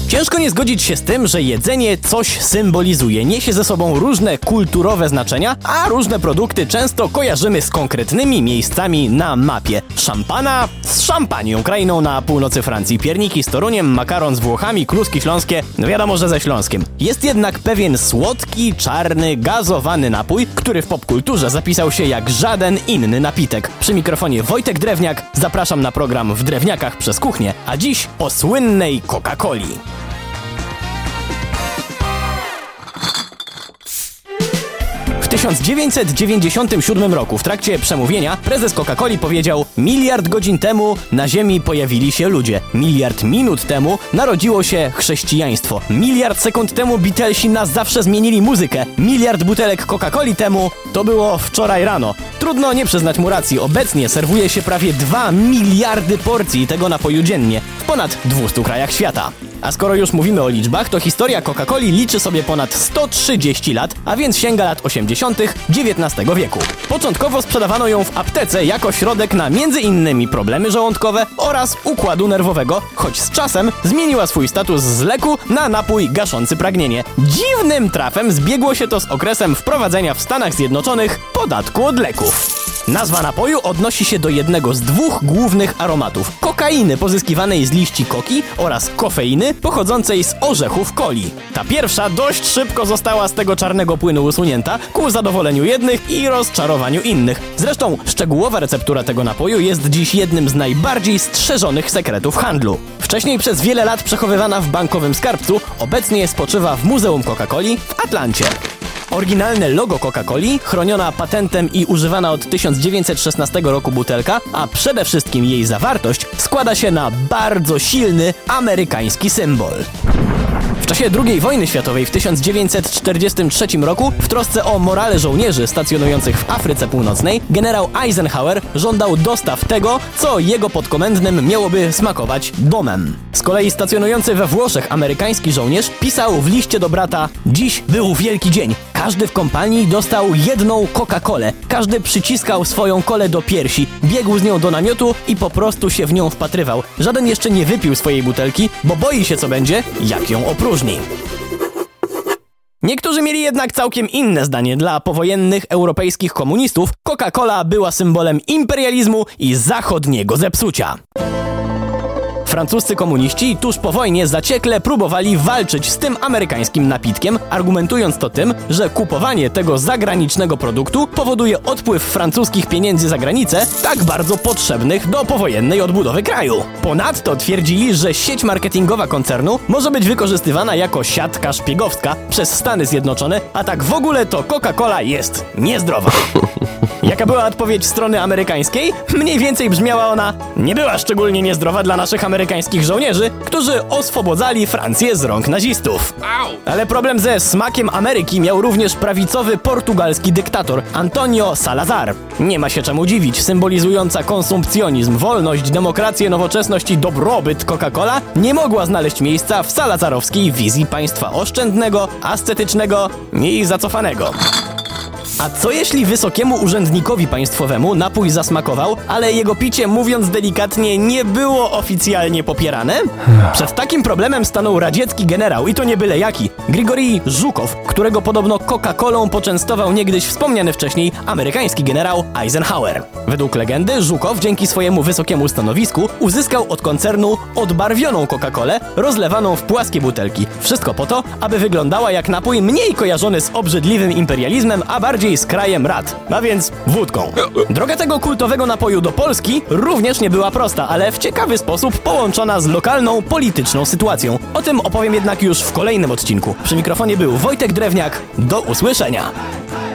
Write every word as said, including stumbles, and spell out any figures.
Ciężko nie zgodzić się z tym, że jedzenie coś symbolizuje, niesie ze sobą różne kulturowe znaczenia, a różne produkty często kojarzymy z konkretnymi miejscami na mapie. Szampana z Szampanią, krainą na północy Francji, pierniki z Toruniem, makaron z Włochami, kluski śląskie, no wiadomo, że ze Śląskiem. Jest jednak pewien słodki, czarny, gazowany napój, który w popkulturze zapisał się jak żaden inny napitek. Przy mikrofonie Wojtek Drewniak, zapraszam na program W Drewniakach przez kuchnię, a dziś o słynnej Coca-Coli. W tysiąc dziewięćset dziewięćdziesiątym siódmym roku w trakcie przemówienia prezes Coca-Coli powiedział: miliard godzin temu na ziemi pojawili się ludzie, miliard minut temu narodziło się chrześcijaństwo, miliard sekund temu Beatlesi na zawsze zmienili muzykę, miliard butelek Coca-Coli temu to było wczoraj rano. Trudno nie przyznać mu racji, obecnie serwuje się prawie dwa miliardy porcji tego napoju dziennie w ponad dwustu krajach świata. A skoro już mówimy o liczbach, to historia Coca-Coli liczy sobie ponad sto trzydzieści lat, a więc sięga lat osiemdziesiątych dziewiętnastego wieku. Początkowo sprzedawano ją w aptece jako środek na między innymi problemy żołądkowe oraz układu nerwowego, choć z czasem zmieniła swój status z leku na napój gaszący pragnienie. Dziwnym trafem zbiegło się to z okresem wprowadzenia w Stanach Zjednoczonych podatku od leków. Nazwa napoju odnosi się do jednego z dwóch głównych aromatów: kokainy pozyskiwanej z liści koki oraz kofeiny pochodzącej z orzechów coli. Ta pierwsza dość szybko została z tego czarnego płynu usunięta ku zadowoleniu jednych i rozczarowaniu innych. Zresztą szczegółowa receptura tego napoju jest dziś jednym z najbardziej strzeżonych sekretów handlu. Wcześniej przez wiele lat przechowywana w bankowym skarbcu, obecnie spoczywa w Muzeum Coca-Coli w Atlancie. Oryginalne logo Coca-Coli, chroniona patentem i używana od tysiąc dziewięćset szesnastego roku butelka, a przede wszystkim jej zawartość, składa się na bardzo silny amerykański symbol. W czasie drugiej wojny światowej w tysiąc dziewięćset czterdziestym trzecim roku w trosce o morale żołnierzy stacjonujących w Afryce Północnej generał Eisenhower żądał dostaw tego, co jego podkomendnym miałoby smakować domem. Z kolei stacjonujący we Włoszech amerykański żołnierz pisał w liście do brata: dziś był wielki dzień. Każdy w kompanii dostał jedną Coca-Colę. Każdy przyciskał swoją kolę do piersi, biegł z nią do namiotu i po prostu się w nią wpatrywał. Żaden jeszcze nie wypił swojej butelki, bo boi się, co będzie, jak ją opróżni. Niektórzy mieli jednak całkiem inne zdanie. Dla powojennych europejskich komunistów Coca-Cola była symbolem imperializmu i zachodniego zepsucia. Francuscy komuniści tuż po wojnie zaciekle próbowali walczyć z tym amerykańskim napitkiem, argumentując to tym, że kupowanie tego zagranicznego produktu powoduje odpływ francuskich pieniędzy za granicę, tak bardzo potrzebnych do powojennej odbudowy kraju. Ponadto twierdzili, że sieć marketingowa koncernu może być wykorzystywana jako siatka szpiegowska przez Stany Zjednoczone, a tak w ogóle to Coca-Cola jest niezdrowa. Jaka była odpowiedź strony amerykańskiej? Mniej więcej brzmiała ona: nie była szczególnie niezdrowa dla naszych amerykańskich żołnierzy, którzy oswobodzali Francję z rąk nazistów. Ale problem ze smakiem Ameryki miał również prawicowy portugalski dyktator Antonio Salazar. Nie ma się czemu dziwić, symbolizująca konsumpcjonizm, wolność, demokrację, nowoczesność i dobrobyt Coca-Cola nie mogła znaleźć miejsca w salazarowskiej wizji państwa oszczędnego, ascetycznego i zacofanego. A co jeśli wysokiemu urzędnikowi państwowemu napój zasmakował, ale jego picie, mówiąc delikatnie, nie było oficjalnie popierane? Przed takim problemem stanął radziecki generał, i to nie byle jaki, Grigorij Żukow, którego podobno Coca-Colą poczęstował niegdyś wspomniany wcześniej amerykański generał Eisenhower. Według legendy Żukow dzięki swojemu wysokiemu stanowisku uzyskał od koncernu odbarwioną Coca-Colę, rozlewaną w płaskie butelki. Wszystko po to, aby wyglądała jak napój mniej kojarzony z obrzydliwym imperializmem, a bardziej z krajem rad, a więc wódką. Droga tego kultowego napoju do Polski również nie była prosta, ale w ciekawy sposób połączona z lokalną polityczną sytuacją. O tym opowiem jednak już w kolejnym odcinku. Przy mikrofonie był Wojtek Drewniak. Do usłyszenia!